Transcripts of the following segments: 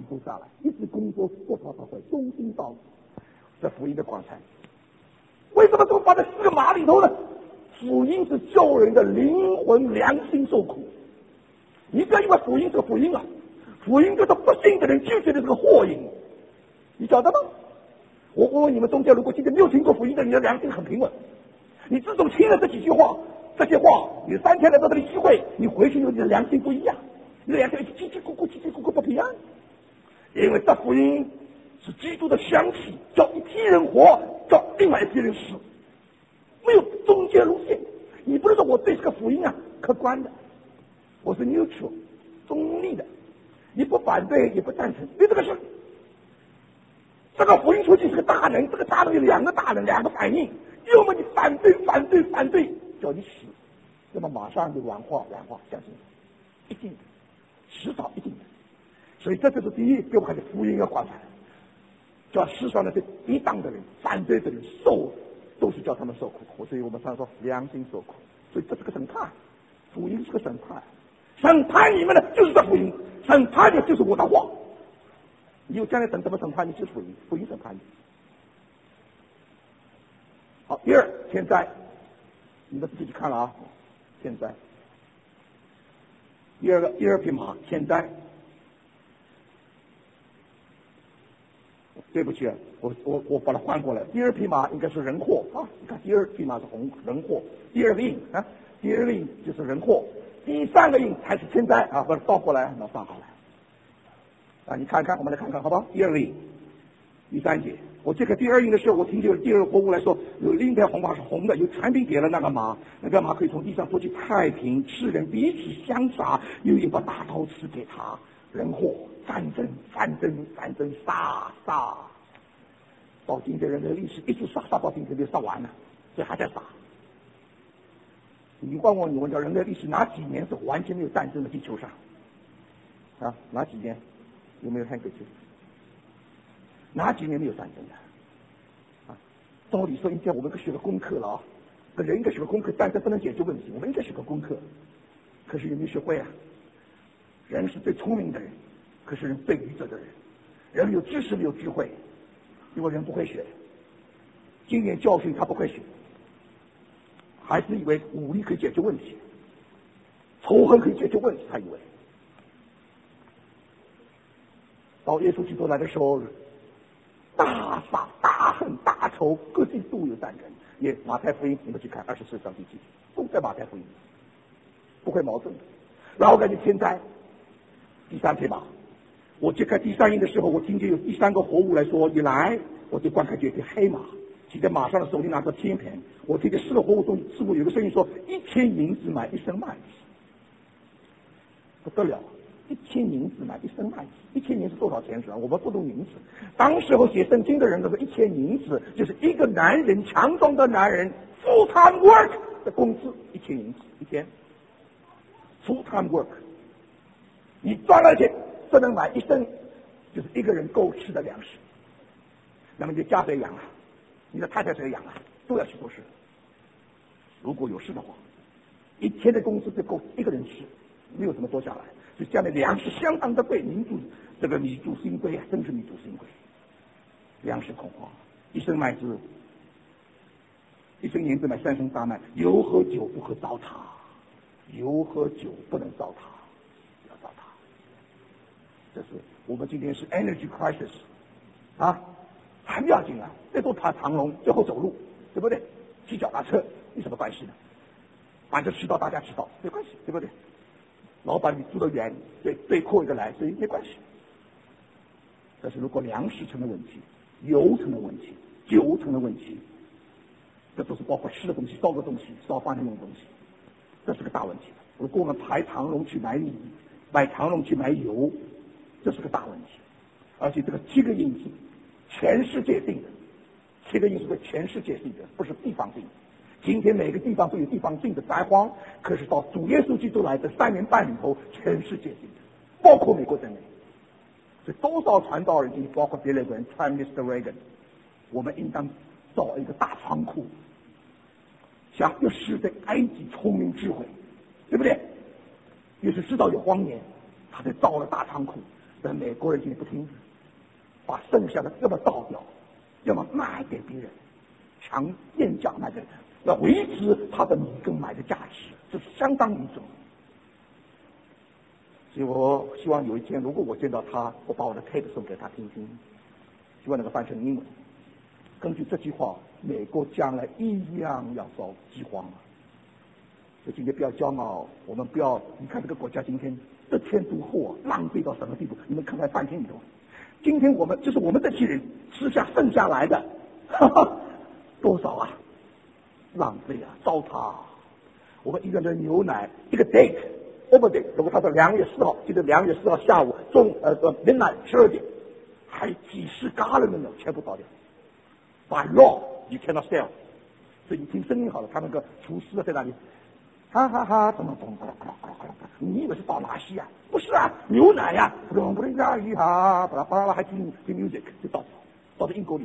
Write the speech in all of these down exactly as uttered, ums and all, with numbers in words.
走下来，一直工作做到他会忠心到这福音的光彩。为什么这么放在四个马里头呢？福音是救人的灵魂良心受苦。你不要以为福音是个福音啊，福音就是不信的人拒绝的这个祸因，你晓得吗？我我问你们中间，如果今天没有听过福音的，你的良心很平稳。你自从听了这几句话，这些话，你三天来到这里聚会，你回去以后你的良心不一样，你的良心叽叽咕咕叽叽咕咕不平安，因为这福音是基督的香气，叫一批人活，叫另外一批人死，没有中间路线。你不是说我对这个福音啊客观的，我是 neutral 中立的，你不反对也不赞成，你这个是这个福音出去是个大人，这个大人有两个大人，两个反应，要么你反对反对反对叫你死，那么马上就软化软化，相信一定的，迟早一定的。所以这就是第一，给我看的福音要挂出来，叫世上的这抵挡的人、反对的人受，都是叫他们受苦。所以我们常说良心受苦，所以这是个审判，福音是个审判，审判里面的就是这福音，审判的就是我的话。你有将来等怎么审判你，就是福音，福音审判你。好，第二，现在你们自己看了啊，现在第二个第二匹马，现在。对不起啊，我我我把它换过来。第二匹马应该是人祸啊，你看第二匹马是红人祸，第二个印啊，第二个印就是人祸，第三个印才是天灾啊，把它倒过来，那放好来啊，你看看，我们来看看好不好？第二个印，第三节，我这个第二印的时候，我听见第二个活物来说，有另一条红马是红的，有传兵给了那个马，那个马可以从地上夺去太平，世人彼此相杀，有一把大刀赐给他，人祸。战争，战争，战争，杀杀，到今天人类历史一直杀杀到今天就杀完了，所以还在杀。你问我，你问叫人类历史哪几年是完全没有战争的地球上？啊，哪几年？有没有看过去？哪几年没有战争的？啊，照理说应该我们可学个功课了啊，个人应该学个功课，战争不能解决问题，我们应该学个功课。可是有没有学会啊？人是最聪明的人。可是人最愚者的人，人有知识没有智慧，因为人不会学，经验教训他不会学，还是以为武力可以解决问题，仇恨可以解决问题，他以为。到耶稣基督来的时候，大杀大恨大仇，各地都有战争。也马太福音你们去看二十四章第几节，都在马太福音，不会矛盾的。然后感觉天灾，第三匹马。我揭开第三印的时候，我听见有第三个活物来说：“你来！”我就观看见一匹黑马，骑在马上的手里拿着天平。我听见四个活物中，似乎有个声音说：“一千银子买一升麦子。”不得了，一千银子买一升麦子，一千银子多少钱是吧？我们不懂银子。当时候写圣经的人都说，一千银子就是一个男人强壮的男人 full time work 的工资，一千银子一天 full time work， 你赚了钱。不能买一升，就是一个人够吃的粮食。那么你的家谁养啊？你的太太谁养啊？都要去做事。如果有事的话，一天的工资就够一个人吃，没有什么多下来。所以下面粮食相当的贵，民族这个米主新贵啊，真是米主新贵。粮食恐慌，一升麦子，一升银子买三升大麦，油和酒不可糟蹋，油和酒不能糟蹋。这是我们今天是 energy crisis 啊，很要紧啊！最多爬长龙，最后走路，对不对？骑脚踏车有什么关系呢？反正迟到大家迟到没关系，对不对？老板你住得远，对对扣一个来，所以没关系。但是如果粮食成了问题，油成了问题，酒成了问题，这都是包括吃的东西、烧的东西、烧饭的用的东西，这是个大问题。如果我们排长龙去买米，买长龙去买油。这是个大问题，而且这个七个因素，全世界定的，七个因素是全世界定的，不是地方定的。今天每个地方都有地方定的灾荒，可是到主耶稣基督来的三年半里头，全世界定的，包括美国在内。所以多少传道人，包括别的人 ，Prime Minister Reagan， 我们应当造一个大仓库，像约瑟在埃及聪明智慧，对不对？约瑟知道有荒年。他才造了大仓库， 但美国人今天不听，把剩下的要么倒掉，要么卖给别人，强贱价卖给人，要维持他的米跟买的价值，这是相当严重。所以我希望有一天，如果我见到他，我把我的 tape 送给他听听，希望能够翻成英文。根据这句话，美国将来一样要遭饥荒了。所以今天不要骄傲，我们不要，你看这个国家今天得天独厚，浪费到什么地步？你们看看半天里头，今天我们就是我们这批人吃下剩下来的，哈哈，多少啊？浪费啊，糟蹋啊！我们一个人牛奶一个 date。over day， 如果他是两月四号，记得两月四号下午中呃呃 midnight 十二点，还几十嘎了呢，全部倒掉。By law you cannot sell。所以你听声音好了，他那个厨师在那里，哈哈哈，怎么怎么怎么怎么怎么，你以为是倒垃圾啊？不是啊，牛奶呀、啊，不能不能压一下，巴拉巴拉还听听 music 就倒倒到阴沟里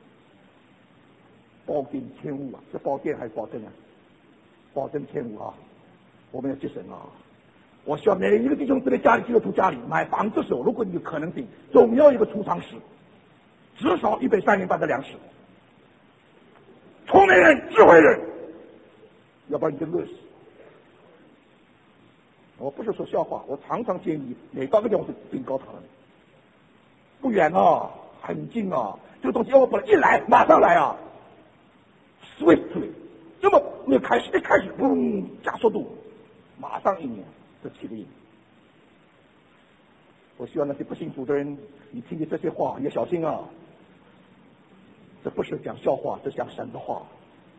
头。暴殄天物啊，是暴殄还是暴政啊？暴殄天物啊！我们要节省啊！我希望每一个弟兄姊妹家里基督徒家里买房子的时候，如果你有可能性，总要一个储藏室，至少预备三年半的粮食。聪明人、智慧人，要不然你就饿死。我不是说笑话，我常常建议每到个地方是订高堂，不远啊，很近啊，这个东西要不然一来马上来啊 ，swiftly， 那么你开始一开始嘣加速度，马上一年。这起立，我希望那些不信主的人，你听见这些话，你要小心啊！这不是讲笑话，这是讲神的话。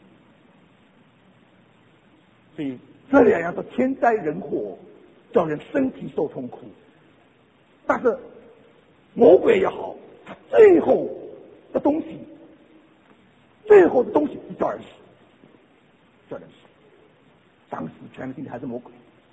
所以这两样的天灾人祸，叫人身体受痛苦。但是魔鬼也好，他最后的东西，最后的东西是叫人死，叫人死，当时全世界还是魔鬼。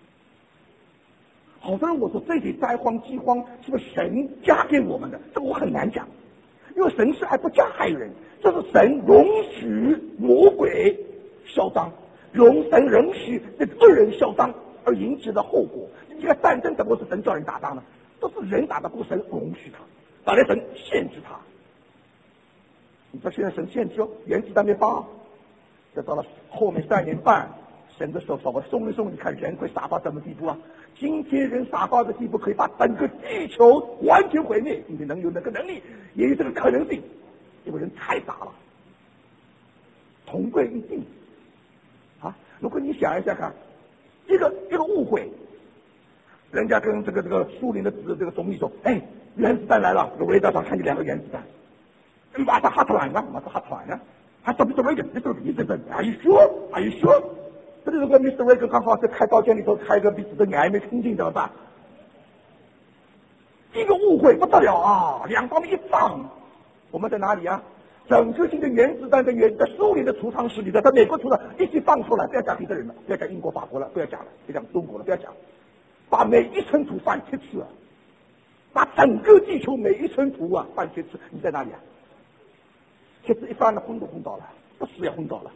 好多人我说这些灾荒饥荒是不是神加给我们的？这个我很难讲，因为神是还不加害人，这是神容许魔鬼嚣张，容神容许这个恶人嚣张而引起的后果。这个战争怎么是神叫人打仗呢？都是人打的，不是神容许他，打来神限制他。你说现在神限制哦，原子弹没发，这到了后面三年半。神的手稍微松一松，你看人会傻到什么地步啊？今天人傻到的地步，可以把整个地球完全毁灭。今天能有那个能力，也有这个可能性，因为人太傻了。同归于尽啊！如果你想一下看，一个一个误会，人家跟这个这个苏联的这个总理说：“哎，原子弹来了，这个雷达上看见两个原子弹，马上哈特兰啊，马上哈特兰啊，还怎么怎么一个，这个鼻子的，are you sure? Are you sure？” 这里如果 mister Reagan 刚好在开刀间里头开个鼻子的眼还没听进怎么办？一个误会不得了啊！两方面一仗，我们在哪里啊？整个性的原子弹的原在苏联的储藏室里的，在美国储藏一起放出来，不要讲别的人了，不要讲英国、法国了，不要讲了，不要讲中国了，不要讲，把每一寸土翻七次啊！把整个地球每一寸土啊翻七次，你在哪里啊？七次一翻了，昏都昏倒了，不死也昏倒了。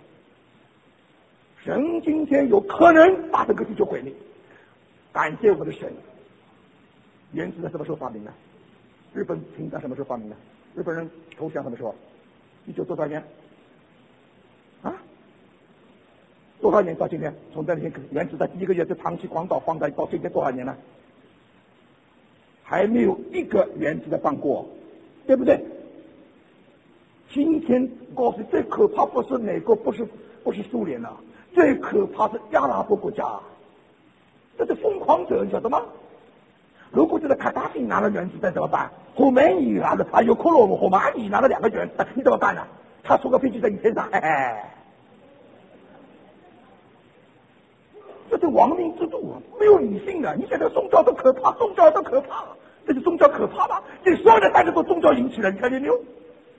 神今天有可能把这个地球毁灭，感谢我的神。原子弹什么时候发明的？日本停战什么时候发明的？日本人投降什么时候？一九多少年？啊？多少年到今天？从那天原子弹第一个月就长期广岛放在到今天多少年了？还没有一个原子弹放过，对不对？今天告诉你，最可怕不是美国，不是不是苏联啊，最可怕是阿拉伯国家，这是疯狂者，你晓得吗？如果这个卡扎菲拿了原子弹怎么办？khomeini拿了，啊有克洛姆霍马尼拿了两个原子弹，你怎么办呢？他坐个飞机在你天上，嘿嘿，这是亡命之徒啊，没有理性的。你现在宗教都可怕，宗教都可怕，这是宗教可怕吧？这所有的战争都宗教引起的，你看见没有？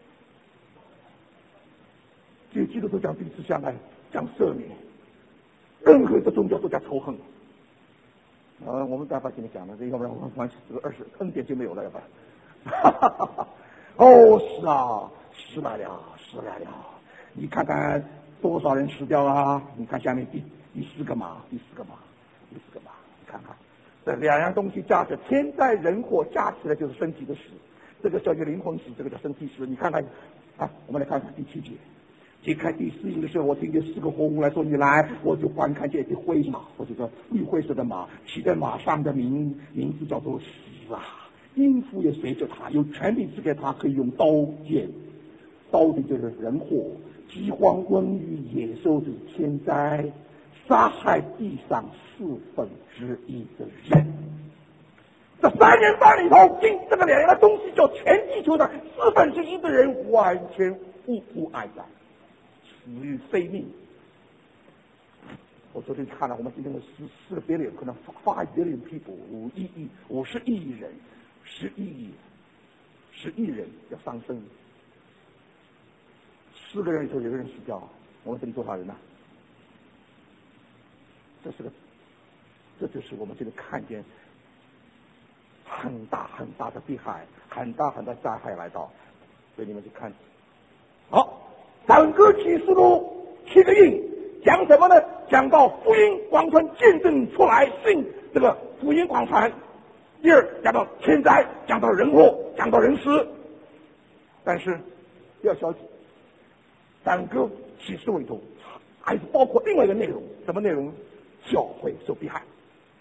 这基督徒讲彼此相爱，讲赦免，任何一个宗教都讲仇恨。呃，我们待会今天讲了，这要不然我们关系这个二十恩典就没有了，要不然。哦，是啊，失败了，失败了。你看看多少人死掉啊？你看下面第第四个嘛，第四个嘛，第四个嘛，你看看， 这两样东西加起来，天灾人祸加起来就是身体的死，这个叫做灵魂死，这个叫身体死。你看看啊，我们来看看第七节。揭开第四印的时候，我听见四个活物来说：“你来！”我就观看见一匹灰马，或者说绿灰色的马，骑在马上的名名字叫做死啊。阴府也随着他，有权力赐给他，可以用刀剑。刀的就是人祸、饥荒、瘟疫、野兽的天灾，杀害地上四分之一的人。这三年半里头，经这个两样的东西，叫全地球上四分之一的人完全无辜哀哉。死于非命。我昨天看了，我们今天的十四个 billion 可能 five billion people 五亿亿五十亿人，十亿亿十亿人要丧生，四个人里头有个人死掉，我们这里多少人呢？这是个，这就是我们这里看见很大很大的迫害，很大很大灾害来到，所以你们去看。好。整个启示录七个印讲什么呢？讲到福音广传见证出来，信这个福音广传。第二讲到天灾，讲到人祸，讲到人死。但是要小心，整个启示录里头还是包括另外一个内容，什么内容？教会受迫害。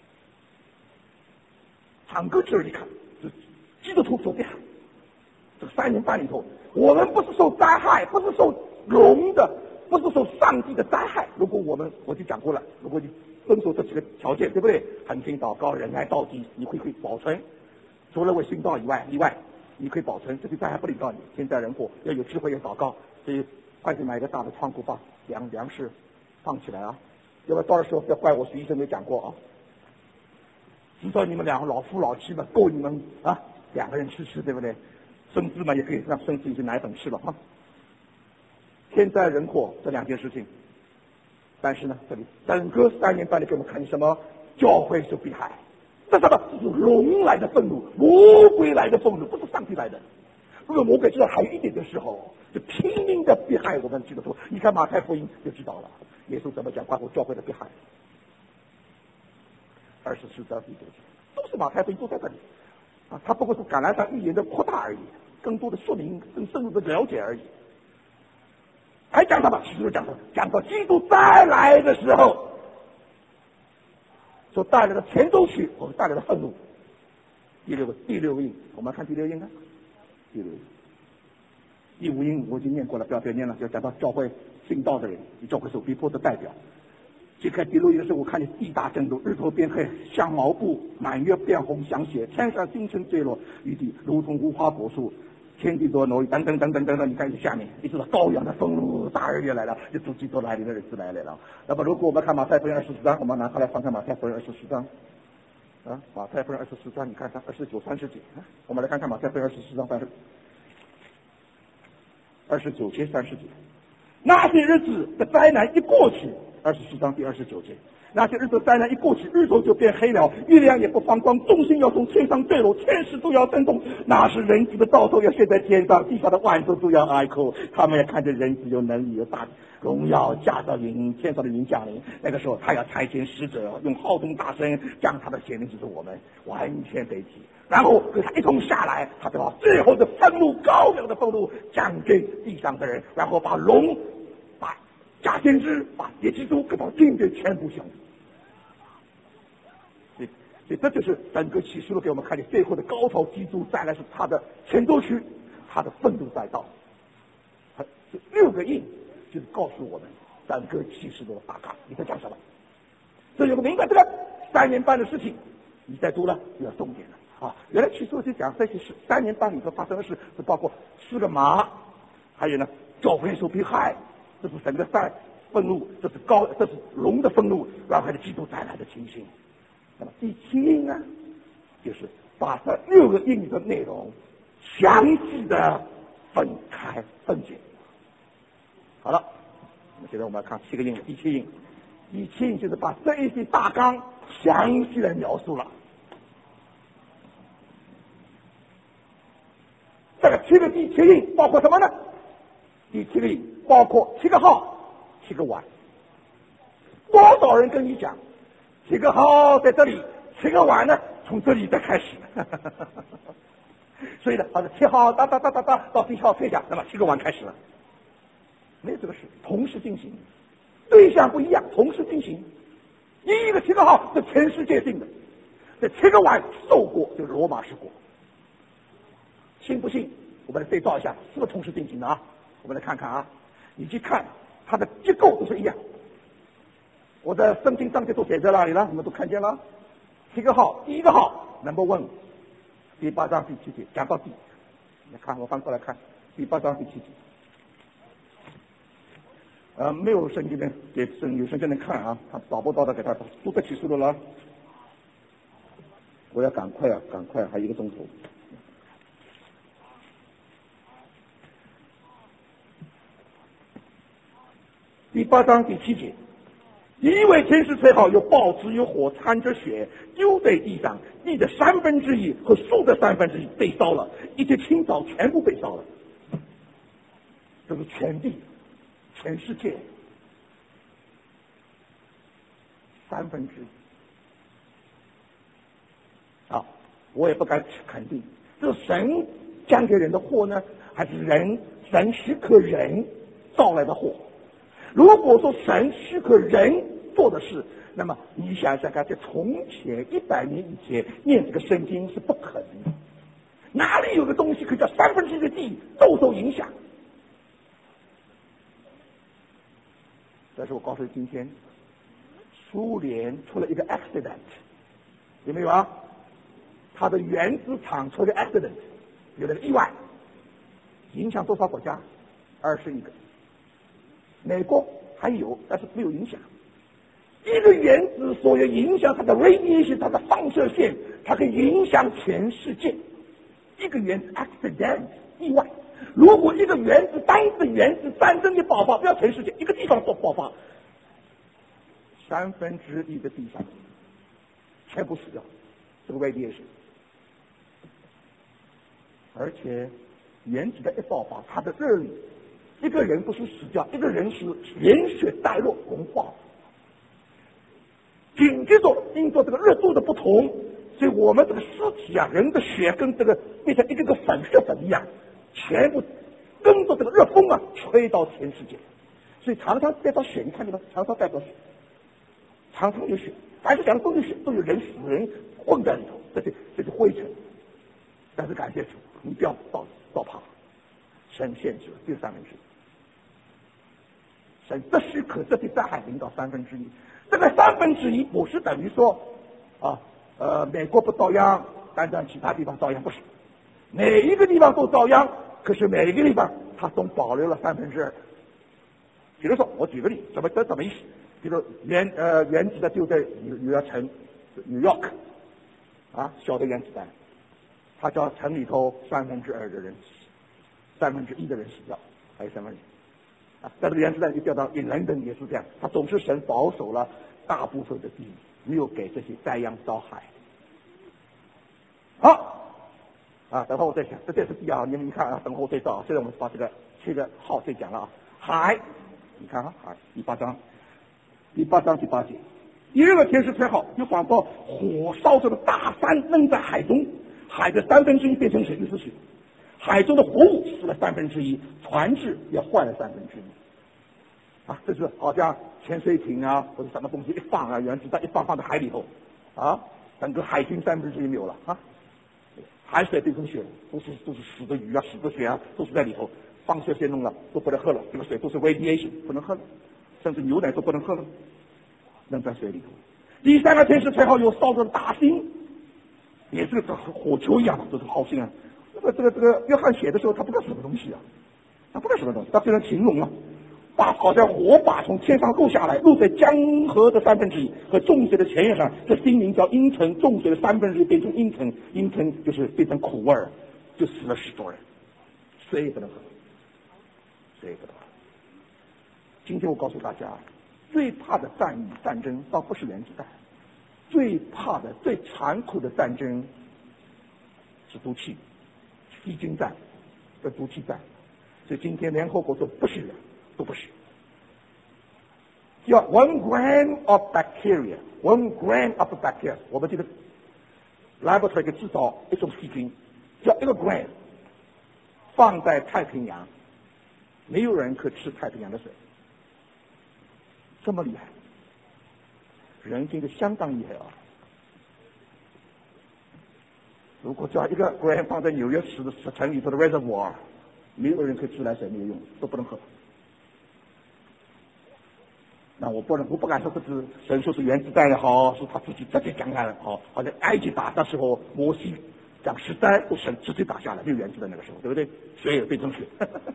整个这一看，是基督徒受迫害。这个三年半里头，我们不是受灾害，不是受龙的，不是受上帝的灾害。如果我们我就讲过了，如果你遵守这几个条件，对不对？恳亲祷告、忍耐到底，你会可以保存。除了为殉道以外，以外你可以保存，这些灾害不临到你。天灾人祸要有智慧，要祷告。所以快去买一个大的仓库，把粮粮食放起来啊！要不然到时候不要怪我，徐医生没讲过啊。知道你们两个老夫老妻嘛，够你们啊两个人吃吃，对不对？孙子嘛也可以让孙子一些奶粉吃了哈。天灾人祸这两件事情，但是呢，这里整个三年半里给我们看什么？教会受迫害，这什么？是龙来的愤怒，魔鬼来的愤怒，不是上帝来的。如果魔鬼知道还有一点的时候，就拼命的迫害我们基督徒。你看马太福音就知道了，耶稣怎么讲关乎教会的迫害。二十四章第九节，都是马太福音都在这里啊，它不过是橄榄山预言的扩大而已，更多的说明、更深入的了解而已。还讲什么？其实讲什么？讲到基督再来的时候所带来的前奏曲，我们带来的愤怒。第六个第六个印，我们看第六印啊，第六印。第五印我已经念过了，不要再念了。要讲到教会信道的人，以教会所逼迫的代表。揭开第六印的时候，我看见地大震动，日头变黑，像毛布；满月变红，像血；天上星辰坠落于地，如同无花果树。天地多挪移，等等等等等等，你看下面，一直到羔羊的愤怒大日月来了，就主基督来临的日子来了。那么，如果我们看马太福音二十四章，我们拿过来翻看马太福音二十四章啊，马太福音二十四章，你看看二十九、三十节啊，我们来看看马太福音二十四章三十二十九节、三十节。那些日子的灾难一过去，二十四章第二十九节。那些日子灾难一过去，日头就变黑了，月亮也不放光，众星要从天上坠落，天使都要震动。那是人子的兆头要现在天上，地上的万族都要哀哭。他们也看见人子有能力有大荣耀驾到云，天上的云降临。那个时候他要差遣使者，用号筒大声将他的显灵指着我们，完全被提。然后跟他一同下来，他就把最后的愤怒、高扬的愤怒降给地上的人，然后把龙、把假先知、把耶基督给他军队全部降服。所以，所以这就是整个启示录给我们看见最后的高潮，基督再来是他的前奏曲，他的愤怒再到。这六个印就是告诉我们整个启示录的大纲。你在讲什么？所以有个明白这个三年半的事情，你再读了就要重点了。啊，原来启示录就讲这些事，三年半里头发生的事，是包括四个马，还有呢教会受迫害，这是整个三愤怒，这是高，这是龙的愤怒，然后还是基督再来的情形。那么第七印呢，就是把这六个印的内容详细的分开分解。好了，那么现在我们要看七个印，第七印，第七印就是把这一些大纲详细的描述了。这个七个第七印包括什么呢？第七个印包括七个号、七个碗。多少人跟你讲，七个号在这里， 七个碗呢从这里再开始。所以呢，把它切好，哒哒哒哒哒，到第七号退下，那么七个碗开始了。没有这个事，同时进行，对象不一样，同时进行。一个七个号是全世界性的，这七个碗受过就是罗马式国。信不信？我们来对照一下，是不是同时进行的啊？我们来看看啊，你去看它的结构都是一样。我的圣经上就都写在那里了，你们都看见了。七个号，第一个号 number one， 第八章第七节讲到底。你看，我翻过来看第八章第七节。呃，没有圣经的给圣有圣经的看啊，他找不到的给他读得起书的了。我要赶快啊，赶快，还有一个钟头。第八章第七节，因为天使吹号，有报纸有火掺着血丢在地上，地的三分之一和树的三分之一被烧了，一切青草全部被烧了。这是全地，全世界三分之一。啊，我也不敢肯定，这是神降给人的祸呢，还是人神许可人造来的祸？如果说神许可人做的事，那么你想想看，在从前一百年以前念这个圣经是不可能的。哪里有个东西可以叫三分之一的地都受影响？但是我告诉你，今天苏联出了一个 accident， 有没有啊？它的原子厂出了个 accident， 有了个意外，影响多少国家？二十一个。美国还有，但是没有影响。一个原子所有影响它的 radiation， 它的放射线，它可以影响全世界。一个原子 accident 意外，如果一个原子单一的原子战争一爆发，不要全世界，一个地方都爆发，三分之一的地方全部死掉，这个 radiation。而且原子的一爆发，它的热力。一个人不是死掉，一个人是连血带肉融化。紧接着，因着这个热度的不同，所以我们这个尸体啊，人的血跟这个变成一个个粉血粉一样，全部跟着这个热风啊吹到全世界。所以常常带到血，你看见吗？常常带到血，常常有血，凡是讲都有血，都有人死人混在里头，这些这些灰尘。但是感谢主，你不要到到怕，神限制了这三分之一。神不许可这地灾害临到三分之一，这个三分之一不是等于说啊呃美国不遭殃，单单其他地方遭殃，不是，每一个地方都遭殃，可是每一个地方它都保留了三分之二。比如说，我举个例，怎么这怎么意思？比如原呃原子弹就在纽纽约城 New York 啊，小的原子弹，它叫城里头三分之二的人死，三分之一的人死掉，还有三分之一。啊，但是原子弹就掉到伦敦也是这样，它总是神保守了大部分的地，没有给这些灾殃遭害。好，啊，等会我再讲，这这是第二，你们你看啊，等会我再照。现在我们把这个这个号再讲了啊，海，你看啊，海第八章，第八章第八节，第二个天使吹号，就仿佛火烧着的大山扔在海中，海的三分之一变成水，就是水。海中的活物死了三分之一，船只也坏了三分之一。啊，这是好像潜水艇啊或者什么东西一放啊，原子弹一放放在海里头，啊，整个海军三分之一没有了啊，海水变成血了，都是都是死的鱼啊、死的血啊，都是在里头，放射线弄了都不能喝了，这个水都是 radiation 不能喝了，甚至牛奶都不能喝了，扔在水里头。第三个天使吹号有烧着大星，也是个火球一样的，这是好星啊。这个这个这个约翰写的时候，他不知道什么东西啊，他不知道什么东西，他虽然形容啊，把好像火把从天上落下来，落在江河的三分之一和众水的前沿上，这新名叫阴沉，众水的三分之一变成阴沉，阴沉就是变成苦味儿，就死了许多人，水也不能喝，水也不能喝。今天我告诉大家，最怕的战役战争倒不是原子弹，最怕的最残酷的战争是毒气。细菌战跟毒气战，所以今天联合国说不是，都不是。叫 one gram of bacteria，one gram of bacteria， 我们这个 laboratory 给制造一种细菌，叫一个 gram， 放在太平洋，没有人可以吃太平洋的水，这么厉害，人真的相当厉害啊！如果叫一个 gram 放在纽约市的城里头的 reservoir， 没有人可以自来水，没有用，都不能喝。那我不能，我不敢说这是神说是原子弹也好，是他自己直接讲来了好，好像埃及打的时候，摩西讲十灾都神直接打下来，没有原子弹那个时候，对不对？水也变成血。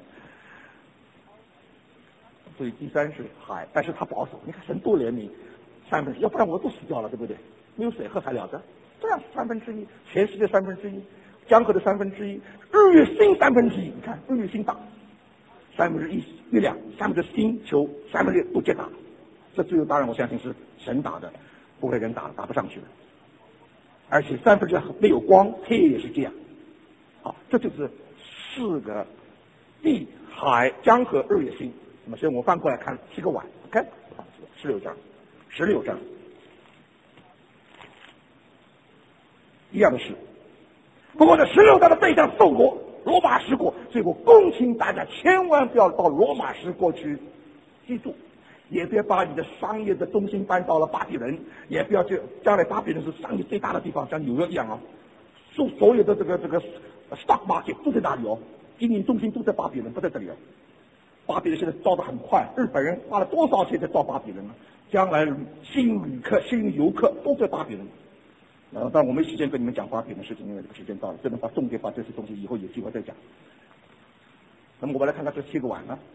所以第三是海，但是他保守，你看神多怜悯，三分之一，要不然我都死掉了，对不对？没有水喝还了得？这样三分之一，全世界三分之一，江河的三分之一，日月星三分之一，你看日月星打三分之一，月亮三分之星球三分之一都接打，这最后当然我相信是神打的，不会人打打不上去的。而且三分之一没有光，黑也是这样。好，这就是四个地海江河日月星。那么所以我翻过来看七个碗 ，OK， 十六章，十六章。一样的事，不过这十六章的对象宋国、罗马十国，所以我恭请大家千万不要到罗马十国去居住，也别把你的商业的中心搬到了巴比伦，也不要去将来巴比伦是商业最大的地方，像纽约一样啊，所所有的这个这个 stock market 都在那里哦，经营中心都在巴比伦，不在这里哦。巴比伦现在造得很快，日本人花了多少钱在造巴比伦啊？将来新旅客、新游客都在巴比伦。呃，但我没时间跟你们讲巴比伦的事情，因为这个时间到了，只能把重点把这些东西以后有机会再讲。那么我们来看看这七个碗呢。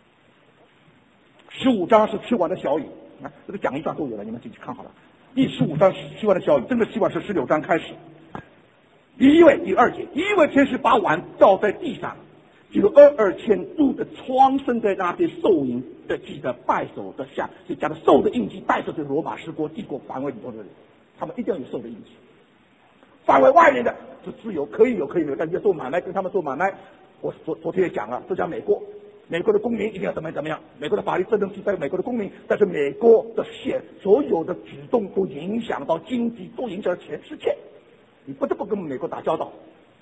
十五章是七碗的小雨，啊，这个讲一段都有了，你们自己看好了。第十五章是七碗的小雨，真的七碗是十六章开始。第一位第二节，第一位天使把碗倒在地上，就二二千度的疮生在那些兽营的记的拜手的下，就讲的兽的印记，拜手就是罗马十国帝国范围里头的人。他们一定要有兽的印记，范围外面的是自由，可以有可以有，但你要做买卖，跟他们做买卖。我昨昨天也讲了，就讲美国，美国的公民一定要怎么样怎么样，美国的法律只能是在美国的公民，但是美国的县所有的举动都影响到经济，都影响到全世界，你不得不跟美国打交道，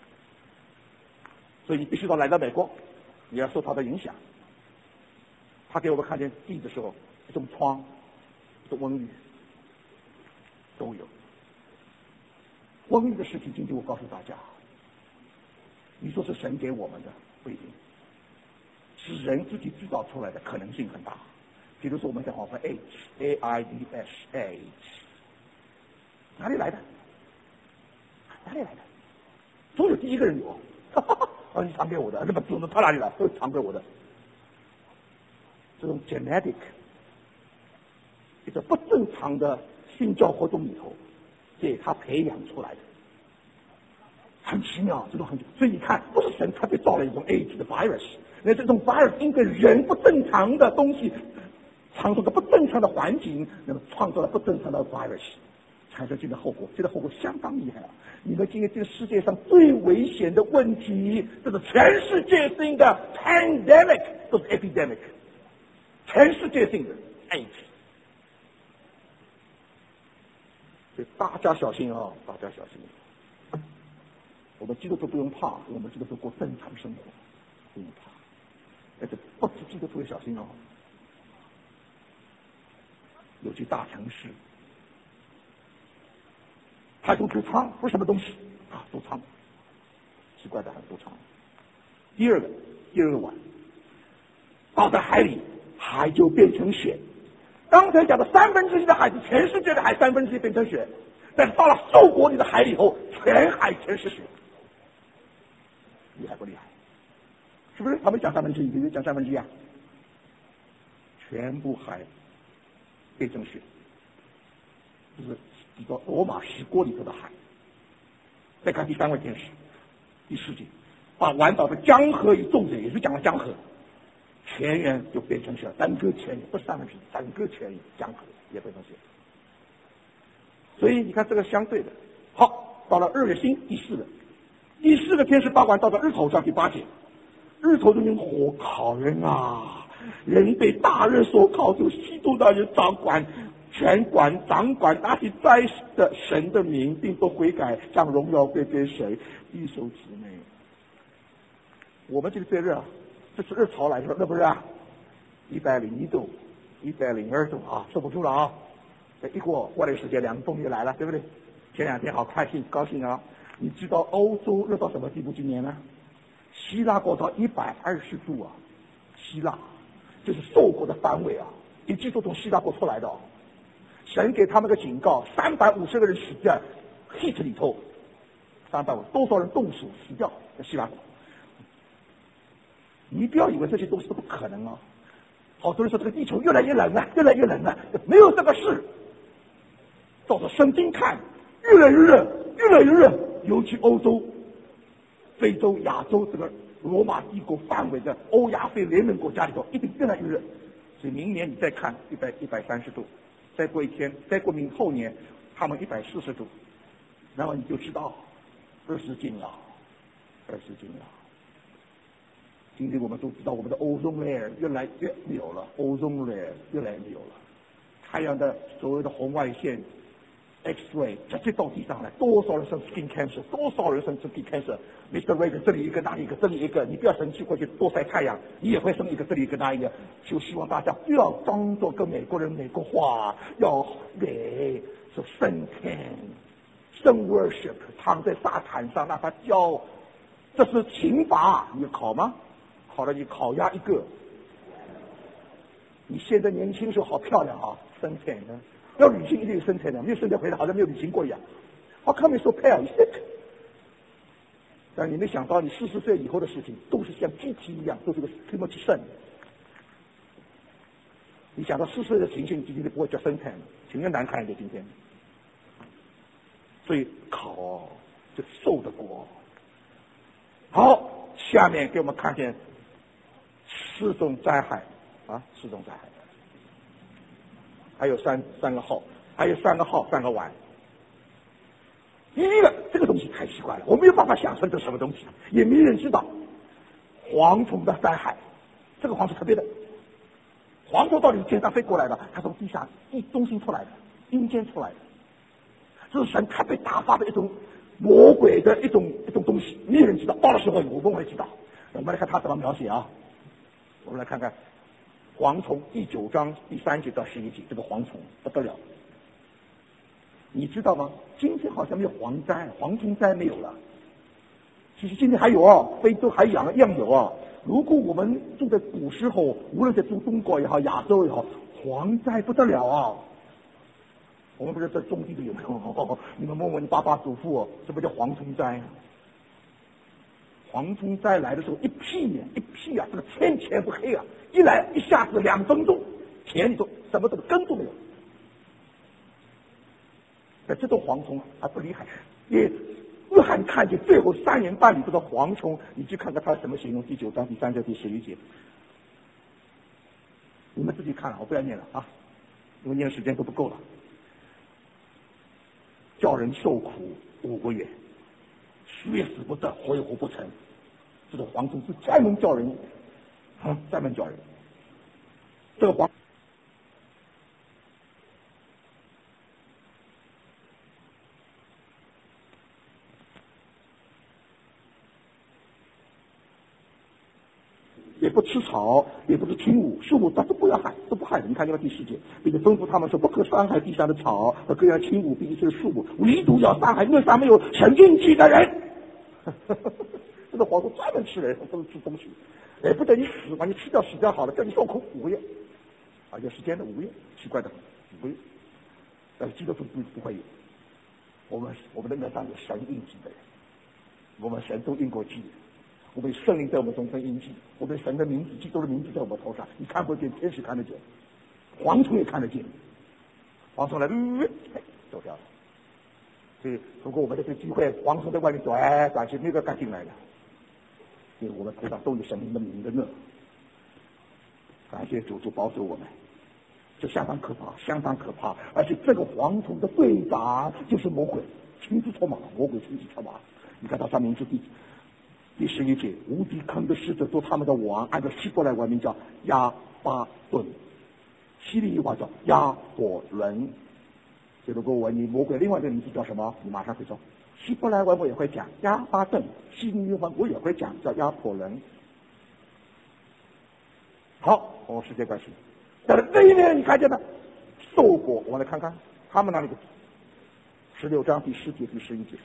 所以你必须要来到美国，你要受他的影响。他给我们看见地的时候，一种疮，一种瘟疫。都有瘟疫的事情，今天我告诉大家，你说是神给我们的不一定，是人自己制造出来的，可能性很大。比如说我们讲黄昏 H A I D S H， 哪里来的？哪里来的？总有第一个人有，哈哈哈，啊，你传给我的，那么总的他哪里来？都是传给我的。这种 genetic 一个不正常的性交活动里头，给他培养出来的，很奇妙，这种很，所以你看，不是神特别造了一种 AIDS 的 virus， 那这种 virus 因为人不正常的东西，创造个不正常的环境，那么创造了不正常的 virus， 产生这个后果，这个后果相当厉害啊！你们今天这个世界上最危险的问题，这是全世界性的 pandemic， 都是 epidemic， 全世界性的 AIDS。大家小心啊！大家小心！我们基督徒不用怕，我们基督徒过正常生活，不用怕。但是不是基督徒要小心哦。有些大城市，海中毒仓不是什么东西啊，毒仓，奇怪的很毒仓。第二个，第二个碗倒在海里，海就变成血。刚才讲的三分之一的海是全世界的海，三分之一变成血，但是到了兽国里的海里头，全海全是血，厉害不厉害？是不是？他们讲三分之一，比如讲三分之一啊，全部海变成血，就是一个罗马十国里头的海。再看第三位天使，第四节，把晚岛的江河与众水，也是讲了江河。泉源就变成血，整个泉源不是三分之一，整个泉源江河也变成血。所以你看这个相对的。好，到了日月星第四个，第四个天使把碗倒到日头上，第八节，日头就用火烤人啊，人被大热所烤，就吸住那人掌管， 全管掌管那些在的神的名，并不悔改，将荣耀归给谁？一手指内。我们这个最热，这是日潮来的，那不是啊？一百零一度，一百零二度啊，受不住了啊！一过过了时间，凉风就来了，对不对？前两天好开心高兴啊！你知道欧洲热到什么地步？今年呢？希腊过到一百二十度啊！希腊就是受过的范围啊，一直都从希腊国出来的、哦。神给他们个警告，三百五十个人死在 heat 里头，三百五多少人冻死死掉在希腊国。你不要以为这些东西都不可能啊！好多人说这个地球越来越冷了，越来越冷了，没有这个事。照着圣经看，越来越热，越来越热，尤其欧洲、非洲、亚洲这个罗马帝国范围的欧亚非联盟国家里头，一定越来越热。所以明年你再看一百一百三十度，再过一天，再过明后年，他们一百四十度，然后你就知道二十斤了，二十斤了。今天我们都知道，我们的 ozone layer 越来越没有了 ，ozone layer 越来越没有了。太阳的所谓的红外线 X-ray 直接到地上来，多少人生 skin cancer， 多少人生 skin cancer。Mister Reagan 这里一个那里一个，这里一个，你不要生气，回去多晒太阳，你也会生一个，这里一个那一个。就希望大家不要装作跟美国人美国话，要给说升天、升 worship， 躺在沙滩上让他教，这是刑罚，你考吗？考了你烤鸭一个。你现在年轻时候好漂亮啊，身材呢？要旅行一定有身材的，没有身材回来好像没有旅行过一样。How come you so pale?但你没想到，你四十岁以后的事情都是像机体一样，都是个 too much sun。你想到四十岁的情形，今天就不会叫身材了，情愿难看一点今天。所以考就受得过。好，下面给我们看见四种灾害啊，四种灾害，还有三三个号，还有三个号，三个碗。第一个，这个东西太奇怪了，我没有办法想出这什么东西，也没人知道。蝗虫的灾害，这个蝗虫特别的，蝗虫到底是天上飞过来的，它从地下地中心出来的，阴间出来的，这是神特别打发的一种魔鬼的一种一种东西，没有人知道，到的时候我们会知道。我们来看他怎么描写啊，我们来看看蝗虫第九章第三节到十一节，这个蝗虫不得了。你知道吗？今天好像没有蝗灾，蝗虫灾没有了。其实今天还有哦，非洲还养样有哦。如果我们住在古时候，无论在住中国也好，亚洲也好，蝗灾不得了啊！我们不是在种地的有没有？你们问问你爸爸祖父，这不叫蝗虫灾？蝗虫灾来的时候，一批呀，一批啊，这个天全不黑啊，一来一下子两分钟，田里头什么都根都没有。这种蝗虫还不厉害，也约翰看见最后三年半里头的蝗虫，你去看看他什么形容？第九章第三节第十一节，你们自己看了，我不要念了啊，因为念的时间都不够了。叫人受苦五个月，血死不得，活也活不成。这种蝗虫是专门叫人，啊，专门叫人。这个蝗。也不吃草，也不是轻舞，树木它都不要害，都不害人。你看这个第四节，并且吩咐他们说，不可伤害地上的草和各样轻舞并一切的树木，唯独要伤害那上面有神印记的人。这个蝗虫专门吃人，不是吃东西，也不等你死，把你吃掉死掉好了，叫你受苦五个月，啊，有时间的五个月，奇怪的五个月，但是基督徒不不会有，我们我们的脸上有神印记的人，我们神都印过记。我们圣灵在我们中间印记，我们神的名字、基督的名字在我们头上，你看不见，天使看得见，蝗虫也看得见，蝗虫来，嗯，哎，走掉了。所以，如果我们这个机会，蝗虫在外面转来转去，没个敢进来的，所以我们头上都有神灵的名字呢。感谢主，主保守我们，这相当可怕，相当可怕。而且这个蝗虫的队长就是魔鬼，亲自出马，魔鬼亲自出马。你看他上名字第。第十一节，无敌坑的使者做他们的王，按照希伯来文名叫亚巴顿。 希腊话叫亚伯伦。就如果我问你魔鬼另外一个名字叫什么，你马上会说希伯来文我也会讲亚巴顿，希腊文我也会讲叫亚伯伦。好，我时间关系，但是这一面你看见了受过，我们来看看他们那里的十六章第十节第十一节，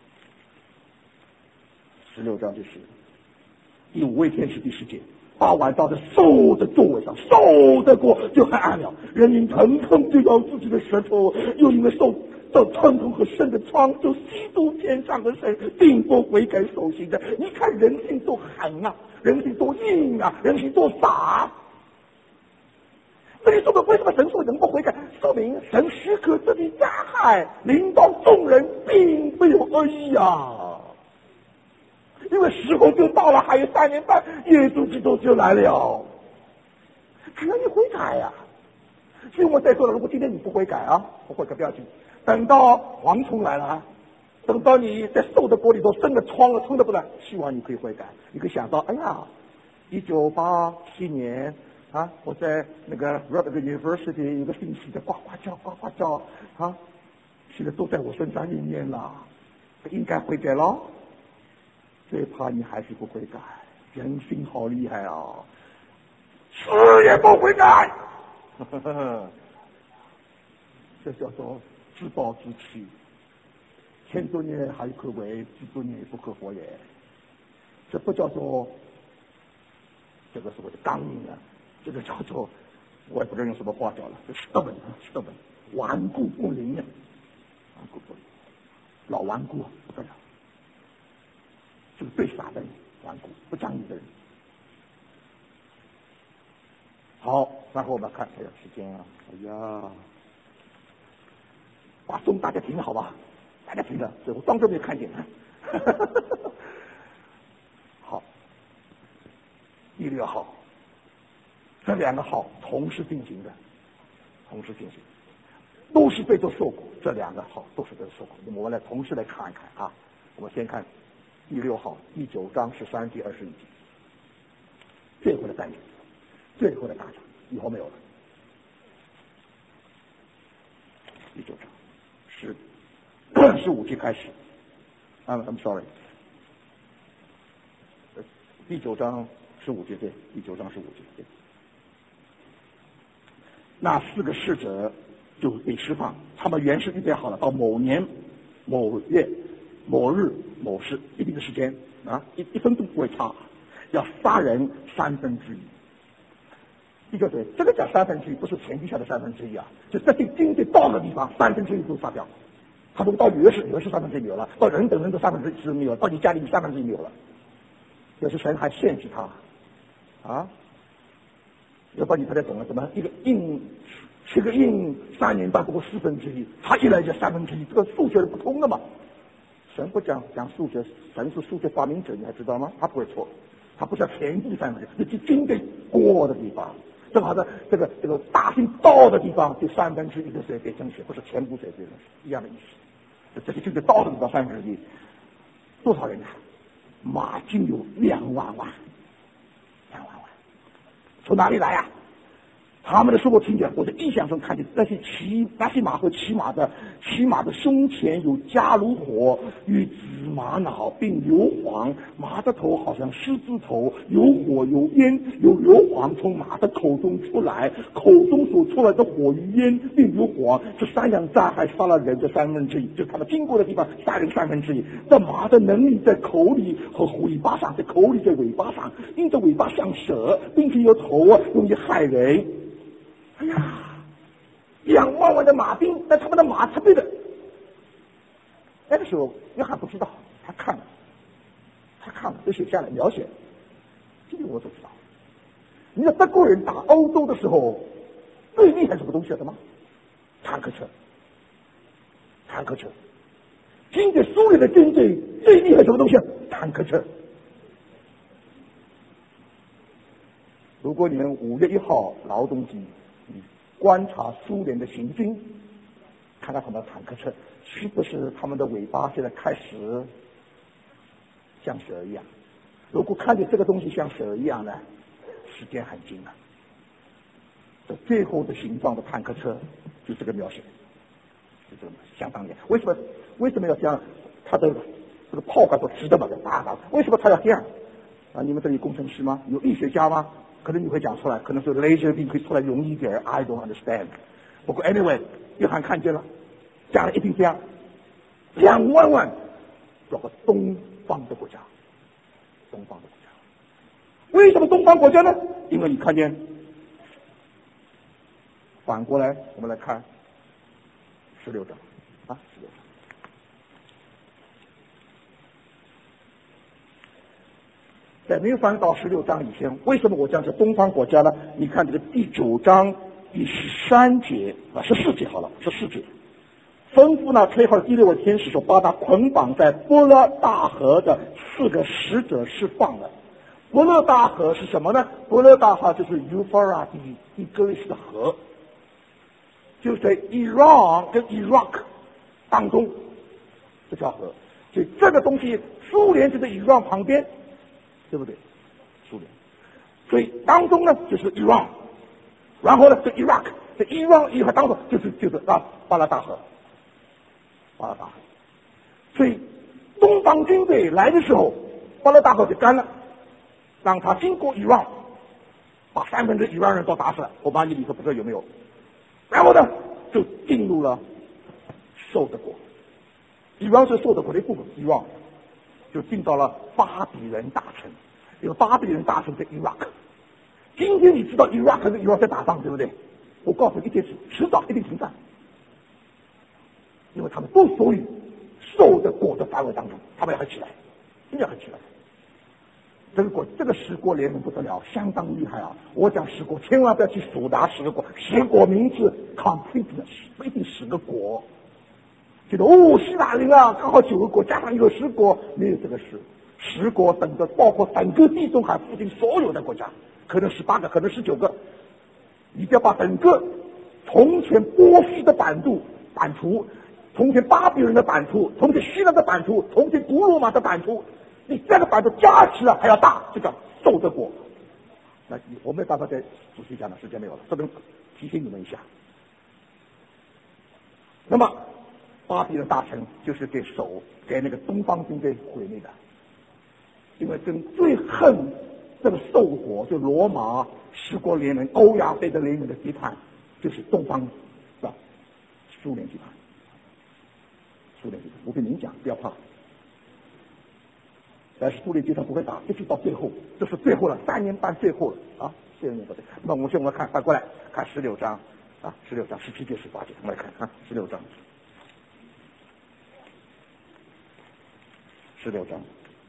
十六章第十第五位天使第十节，把晚到的兽的座位上，兽的国就很暗了，人民腾腾就咬自己的舌头，又因为受到疼痛和生的疮，就吸毒天上的神，定不悔改受刑的。你看人性多狠啊，人性多硬啊，人性多傻。这里说的为什么神说人不悔改，说明神许可这里加害临到众人，并没有恶意啊。因为时候就到了，还有三年半，耶稣基督就来了，只要你悔改呀、啊。所以我在说了，如果今天你不悔改啊，不悔改不要紧，等到蝗虫来了，等到你在兽的国里头生了疮了，痛的不得，希望你可以悔改。你可以想到，哎呀，一九八七年啊，我在那个 Rutgers University 有个信息在呱呱叫，呱呱叫啊，现在都在我身上里面了，应该悔改了。最怕你还是不悔改，人性好厉害啊，死也不悔改。这叫做自暴自弃，千多年还可为，几多年不可活也。这不叫做这个所谓的刚硬啊，这个叫做我也不知道用什么话叫了，这 stubborn 啊 stubborn 顽固不灵啊，顽固不灵，老顽固啊，不得了。这个最傻的人，顽固不讲理的人。好，然后我们看，哎呀，时间啊，哎呀，把钟大家听了好吧？大家听了，所以我装作没有看见。好，第六号，这两个号同时进行的，同时进行，都是被做受苦，这两个号都是被做受苦。我们来同时来看一看啊，我们先看。第六号第九章十三节二十一节，最后的战争，最后的打仗，以后没有了。第九章十十五节开始 ，I'm I'm sorry， 第九章十五节对，第九章十五节对。那四个使者就被释放，他们原是预备好了，到某年某月某日某时一定的时间啊，一一分钟不会差，要杀人三分之一。一个对，这个叫三分之一，不是前提下的三分之一啊，就这些经济到的地方，三分之一都杀掉。他们到女儿是女儿是三分之一没有了，到人等人的三分之一是没有，到你家里三分之一没有了。有时神还限制他啊，要不然你不太懂了，怎么一个印七个印三年半不过四分之一，他一来就三分之一，这个数学是不通的嘛。神不讲讲数学，神是数学发明者，你还知道吗？他不会错，他不是田地三分之一，就经得过的地方，正好的这个这个大星到的地方，就三分之一的水给正确，不是全部水对了，一样的意思。这个经得到的地方三分之一，多少人啊？马军有两万万，两万万，从哪里来啊？他们的说我听见，我在印象中看见那些骑那些马和骑马的，骑马的胸前有加炉火与紫玛瑙，并硫磺，马的头好像狮子头，有火有烟有硫磺从马的口中出来，口中所出来的火与烟并硫磺，这三样灾害杀了人的三分之一，就他们经过的地方杀人三分之一。这马的能力在口里和尾巴上，在口里在尾巴上，因着尾巴像蛇，并且有头啊，容易害人。哎呀，两万万的马兵，但他们的马特别的。那个时候约翰不知道，他看了，他看了，就写下来描写。这个我都知道。你知道德国人打欧洲的时候，最厉害什么东西晓得吗？坦克车，坦克车。经过苏联的军队最厉害什么东西？坦克车。如果你们五月一号劳动节观察苏联的行军，看看他们的坦克车是不是他们的尾巴现在开始像蛇一样。如果看见这个东西像蛇一样呢，时间很近了。 这最后的形状的坦克车，就这个描写，就这个想当年，为什么为什么要这样？它的这个炮管都直的嘛，打打，为什么他要这样？啊，你们这里有工程师吗？有力学家吗？可能你会讲出来，可能是 laser beam 可以出来容易一点 ，I don't understand。不过 anyway， 约翰看见了，讲了一定这样，两万万找个东方的国家，东方的国家。为什么东方国家呢？因为你看见，反过来我们来看十六章啊，十六章。在没有翻到十六章以前，为什么我讲是东方国家呢？你看这个第九章第十三节啊，十四节好了，十四节，吩咐呢吹号第六位天使说，把他捆绑在波勒大河的四个使者释放了。波勒大河是什么呢？波勒大河就是 Euphrates 底格里斯的河，就是在 Iran 跟 Iraq 当中这条河，所以这个东西苏联就在 Iran 旁边。对不对？苏联，所以当中呢就是 Iran， 然后呢是 Iraq， 在 Iran 以后当中就是就是啊巴拉大河，巴拉大河。所以东方军队来的时候，巴拉大河就干了，让他经过 Iran， 把三分之一万人都打死了。我把你里头不知道有没有？然后呢就进入了受德国，Iran是受德国的一部分 ，Iran 就进到了巴比伦大城。这个巴比伦大城在 Iraq， 今天你知道 Iraq 跟 Iraq 在打仗，对不对？我告诉你一件事，迟早一定停战，因为他们都属于受的国的范围当中，他们要很起来，一定要很起来。这个国，这个十国联盟不得了，相当厉害啊！我讲十国，千万不要去数达十个国，十国名字 completeness 不一定十个国。觉得哦，希腊人啊，刚好九个国，加上一个十国，没有这个事。十国等着，包括整个地中海附近所有的国家，可能十八个，可能十九个。你只要把整个从前波斯的版图版图，从前巴比伦的版图，从前希腊的版图，从前古罗马的版图，你这个版图加起来还要大，这叫受德国。那我没办法再仔细讲了，时间没有了，这边提醒你们一下。那么巴比伦大城就是给手给那个东方军队毁灭的。因为跟最恨这个受国，就罗马十国联盟、欧亚非的联盟的集团，就是东方的苏联集团。苏联集团，我跟您讲，不要怕。但是苏联集团不会打，一直到最后，这是最后了，三年半最后了啊，最后不对。那么我们现在看，反过来看十六章啊，十六章十七节、十八节，我们来看啊，十六章，十六章。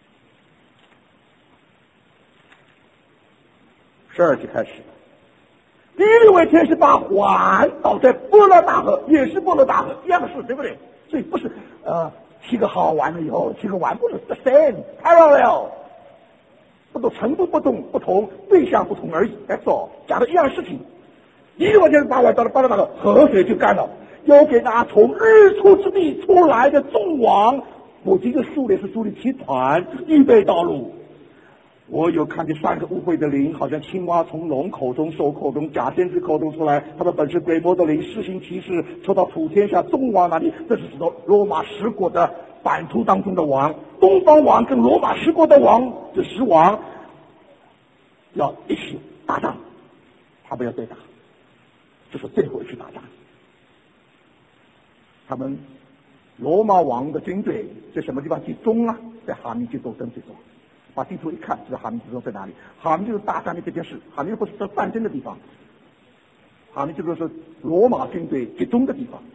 十二节开始，第六位天使把环倒在波勒大河，也是波勒大河一样的事，对不对？所以不是呃七个号完了以后，七个完不是 the same parallel， 不同程度不同，不同对象不同而已。that's all， 讲的一样事情。第六位天使把环倒在波勒大河，河水就干了，又给那从日出之地出来的众王，我这个苏联是苏联集团预备道路。我有看见三个污秽的灵，好像青蛙从龙口中、兽口中、假先知口中出来。他们本是鬼魔的灵，施行奇事，抽到普天下众王那里。这是指到罗马十国的版图当中的王，东方王跟罗马十国的王，这十王要一起打仗，他们要对打，这是最后一次打仗。他们罗马王的军队在什么地方集中啊？在哈密基多登最多。把地图一看，知道哈密基多在哪里？哈密就是大战的这件事，哈密不是这战争的地方，哈密基多是罗马军队集中的地方。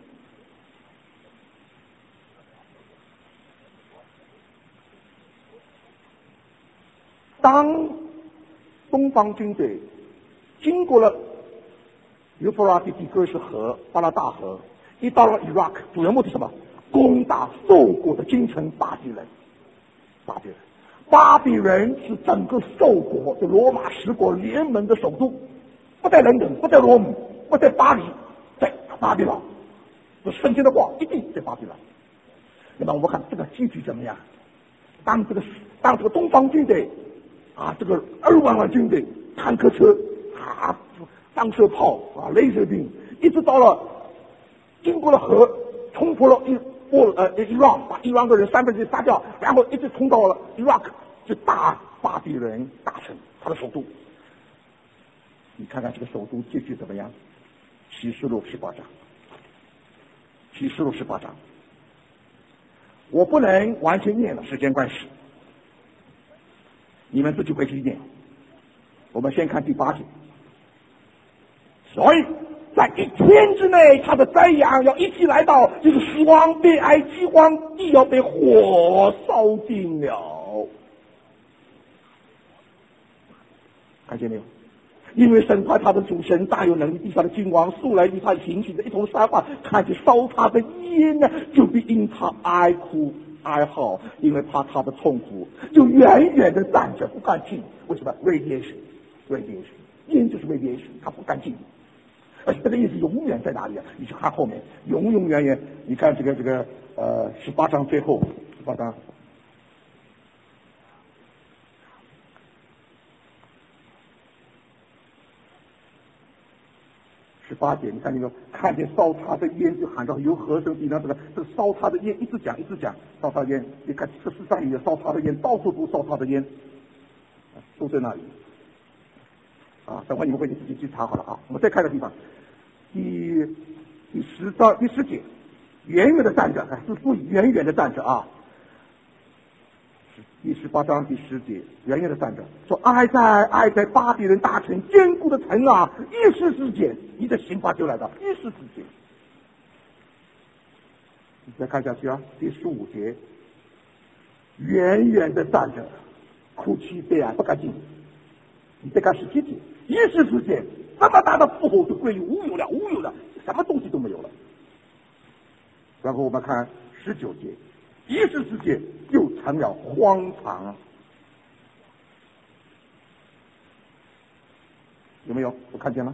当东方军队经过了幼发拉底底格里斯河、巴拉大河，一到了 Iraq， 主要目的是什么？攻打受国的京城巴比伦。巴比伦。巴比伦是整个受国的罗马十国联盟的首都，不在伦敦，不在罗姆，不在巴黎，在巴比伦。这圣经的话一定在巴比伦。那么我们看这个结局怎么样？当这个当这个东方军队啊，这个二万万军队坦克车啊， 枪射炮啊、镭射兵，一直到了经过了河，冲破了伊波呃伊朗，把伊朗的人三分之一杀掉，然后一直冲到了 Iraq， 就大巴比伦大城，他的首都。你看看这个首都结局怎么样？启示录十八章，启示录十八章，我不能完全念了，时间关系，你们自己回去念。我们先看第八节。所以在一天之内，他的灾殃要一起来到，就是死亡、悲哀、饥荒，亦要被火烧尽了。看见没有？因为神派他的主神大有能力，地上的君王素来与他行刑的一同杀伐，看见烧他的烟呢，就必因他哀哭哀嚎，因为怕他的痛苦，就远远的站着不敢进。为什么 ？radiation radiation 烟就是 radiation， 他不敢进。而且这个意思永远在哪里啊？你去看后面，永永远远。你看这个这个呃十八章最后，十八章十八节，你看那个看见烧他的烟，就喊到由和声比那这个这个烧他的烟，一直讲一直讲烧他的烟。你看十四章里烧他的烟，到处都烧他的烟，都在那里。啊，等会你们会自己去查好了啊。我们再看个地方，第第十章第十节，远远的站着，哎，就注意远远的站着啊。第十八章第十节，远远的站着，说哀哉哀哉，巴比伦大城坚固的城啊，一时之间，你的刑罚就来到，一时之间。你再看下去啊，第十五节，远远的站着，哭泣悲哀，不敢进。你再看十七节，一时之间，这么大的富户都归于无有了，无有了，什么东西都没有了。然后我们看十九节，一时之间就成了荒唐。有没有？我看见了。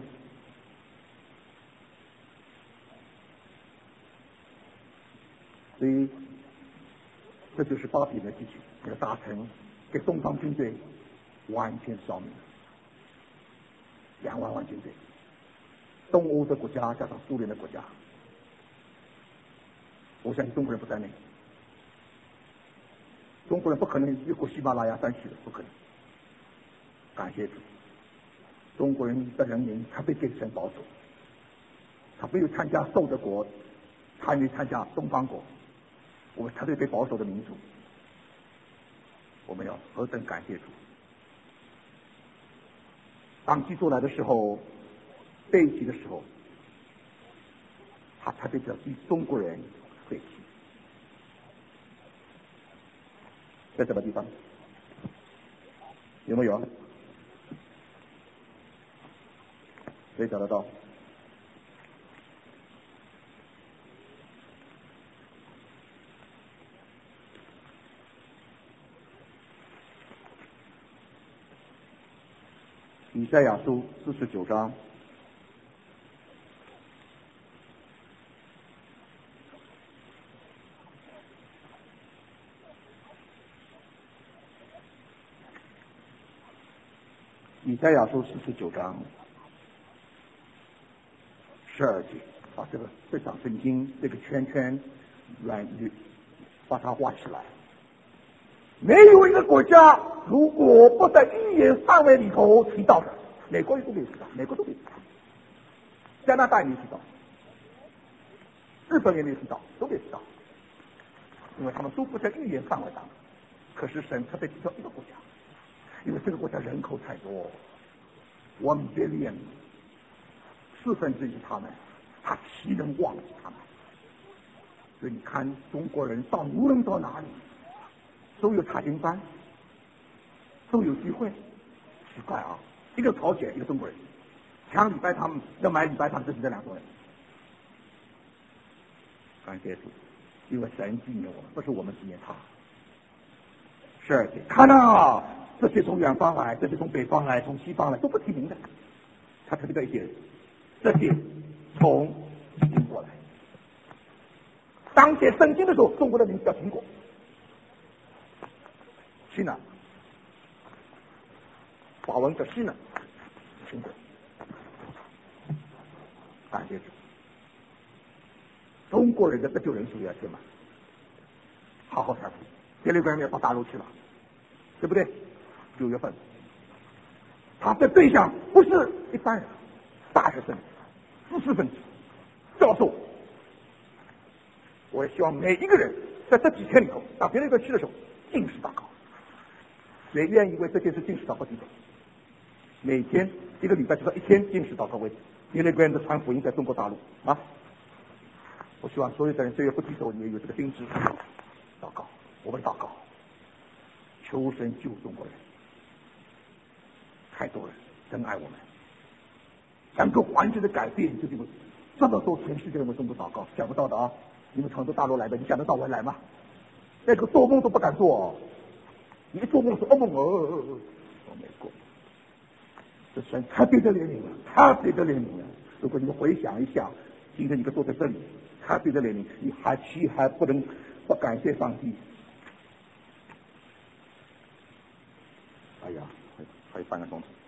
所以这就是巴比伦地区这个大城给东方军队完全消灭了。两万万军队，东欧的国家加上苏联的国家，我相信中国人不在内。中国人不可能越过喜马拉雅山去的，不可能。感谢主，中国人的人民他被给神保守，他没有参加受的国，他没参加东方国，我们特别被保守的民族，我们要何等感谢主！当基督来的时候，背弃的时候，他特别叫对中国人背弃。在什么地方？有没有？谁找得到？以赛亚书四十九章。以赛亚书四十九章十二节，把这个这张圣经这个圈圈软把它画起来。没有一个国家如果不在预言范围里头提到的，美国都没有提到，美国都没有提到，加拿大也没有提到，日本也没有提到，都没有提到，因为他们都不在预言范围当中。可是神特别提到一个国家，因为这个国家人口太多 ，one billion， 四分之一他们，他岂能忘记他们？所以你看，中国人到无论到哪里，都有查经班，都有聚会，奇怪啊！一个朝鲜，一个中国人，抢礼拜堂要买礼拜堂，这是这两种人。感谢主，因为神纪念我们，不是我们纪念他。十二节，看啊，这些从远方来，这些从北方来，从西方来，都不提名的。他特别的一些，这些从经过来。当写圣经的时候，中国的名字叫苹果。西呢？法文叫西呢？苹果。 感谢主，中国人的得救人数也要填满，好好传福音。别的官员到大陆去了，对不对？六月份，他的对象不是一般人，大学生、知识分子、教授。我也希望每一个人在这几天里头，到别的地方去的时候，尽是祷告。谁愿意为这件事尽是祷告记得？每天一个礼拜至少一天尽是祷告为止。别的官员的传福音在中国大陆啊！我希望所有的人这月不低头，你也有这个心智。祷告，我们祷告，求神救中国人。太多人真爱我们，能够完全的改变这地方，这么多全世界人为中国祷告，想不到的啊！你们常州大陆来的，你想得到我来吗？那个做梦都不敢做哦！你一做梦是噩梦哦！我美国，这算特别的怜悯了，特别的怜悯了。如果你们回想一下，今天你们坐在这里，特别的怜悯，你还岂还不能不感谢上帝？哎呀，还有半个钟头。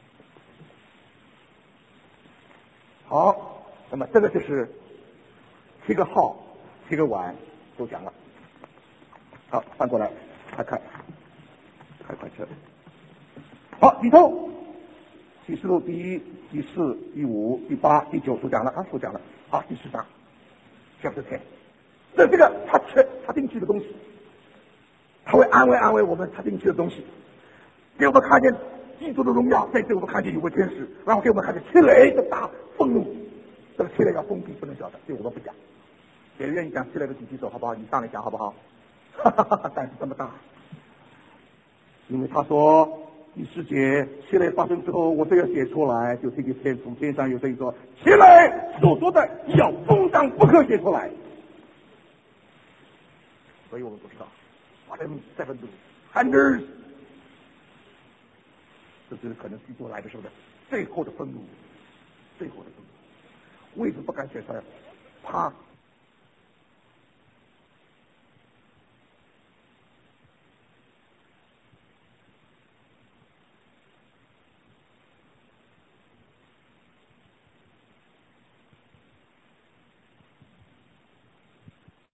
好，那么这个就是七个号、七个碗都讲了。好，翻过来，开开，开快车。好，里头启示录第一、第四、第五、第八、第九都讲了啊，都讲了。好，第十章，chapter ten，这这个他切他进去的东西，他会安慰安慰我们他进去的东西，给我们看见基督的荣耀，在这我们看见有位天使，然后给我们看见七雷的大愤怒，这个七雷要封闭，不能晓得，这我们不讲。也愿意讲七雷的举起手，好不好？你上来讲好不好？哈哈哈哈，胆子这么大，因为他说第十节七雷发生之后，我这要写出来，就这个天从天上有声音说，七雷所说的要封上，不可写出来。所以我们不知道 what I mean seven hundreds， 这就是可能基督来的时候的最后的愤怒，最后的愤怒。为什么不敢写出来？怕